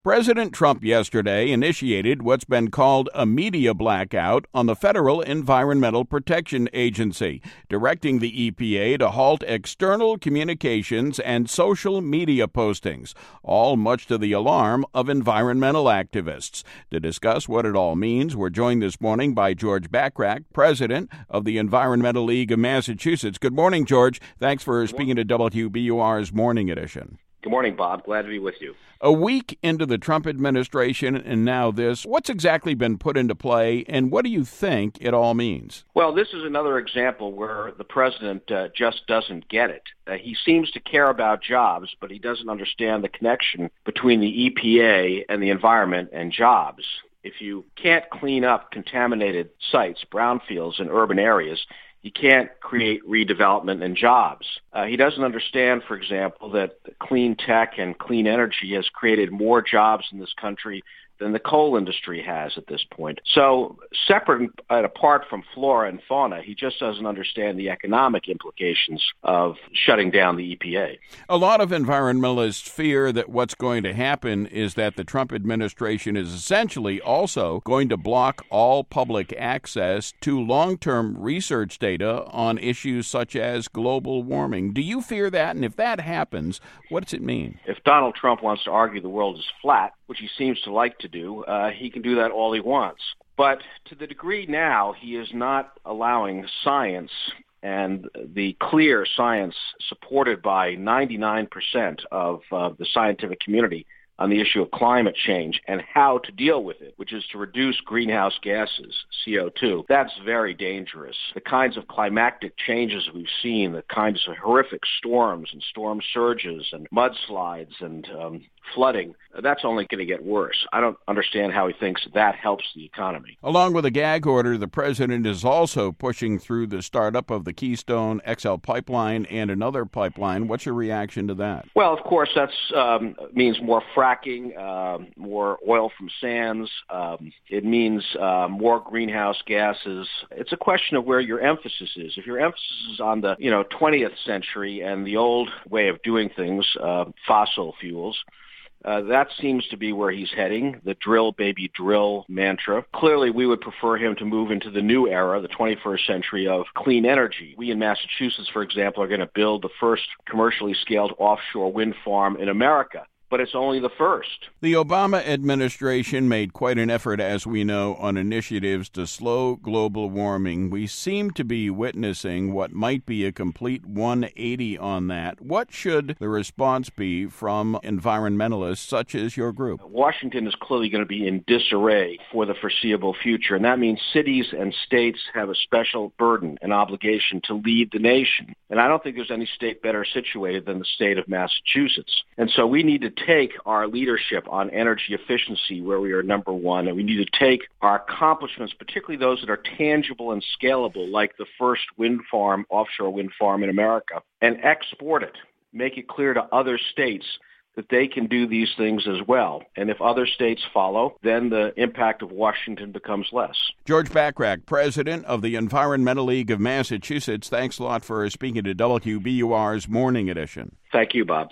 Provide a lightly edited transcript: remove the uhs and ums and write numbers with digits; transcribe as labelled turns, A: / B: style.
A: President Trump yesterday initiated what's been called a media blackout on the Federal Environmental Protection Agency, directing the EPA to halt external communications and social media postings, all much to the alarm of environmental activists. To discuss what it all means, we're joined this morning by George Bachrach, president of the Environmental League of Massachusetts. Good morning, George. Thanks for speaking to WBUR's Morning Edition.
B: Good morning, Bob. Glad to be with you.
A: A week into the Trump administration and now this, what's exactly been put into play, and what do you think it all means?
B: Well, this is another example where the president just doesn't get it. He seems to care about jobs, but he doesn't understand the connection between the EPA and the environment and jobs. If you can't clean up contaminated sites, brownfields in urban areas, you can't create redevelopment and jobs. He doesn't understand, for example, that clean tech and clean energy has created more jobs in this country than the coal industry has at this point. So separate and apart from flora and fauna, he just doesn't understand the economic implications of shutting down the EPA.
A: A lot of environmentalists fear that what's going to happen is that the Trump administration is essentially also going to block all public access to long-term research data on issues such as global warming. Do you fear that? And if that happens, what does it mean?
B: If Donald Trump wants to argue the world is flat, which he seems to like to do, he can do that all he wants. But to the degree now he is not allowing science and the clear science supported by 99% of the scientific community on the issue of climate change and how to deal with it, which is to reduce greenhouse gases, CO2. That's very dangerous. The kinds of climactic changes we've seen, the kinds of horrific storms and storm surges and mudslides and flooding, that's only going to get worse. I don't understand how he thinks that helps the economy.
A: Along with a gag order, the president is also pushing through the startup of the Keystone XL pipeline and another pipeline. What's your reaction to that?
B: Well, of course, that means more fracking, more oil from sands. It means more greenhouse gases. It's a question of where your emphasis is. If your emphasis is on the 20th century and the old way of doing things, fossil fuels, that seems to be where he's heading, the drill, baby, drill mantra. Clearly, we would prefer him to move into the new era, the 21st century of clean energy. We in Massachusetts, for example, are going to build the first commercially scaled offshore wind farm in America. But it's only the first.
A: The Obama administration made quite an effort, as we know, on initiatives to slow global warming. We seem to be witnessing what might be a complete 180 on that. What should the response be from environmentalists such as your group?
B: Washington is clearly going to be in disarray for the foreseeable future, and that means cities and states have a special burden and obligation to lead the nation. And I don't think there's any state better situated than the state of Massachusetts. And so we need to take our leadership on energy efficiency, where we are number one, and we need to take our accomplishments, particularly those that are tangible and scalable, like the first wind farm, offshore wind farm in America, and export it, make it clear to other states that they can do these things as well. And if other states follow, then the impact of Washington becomes less.
A: George Bachrach, president of the Environmental League of Massachusetts, thanks a lot for speaking to WBUR's Morning Edition.
B: Thank you, Bob.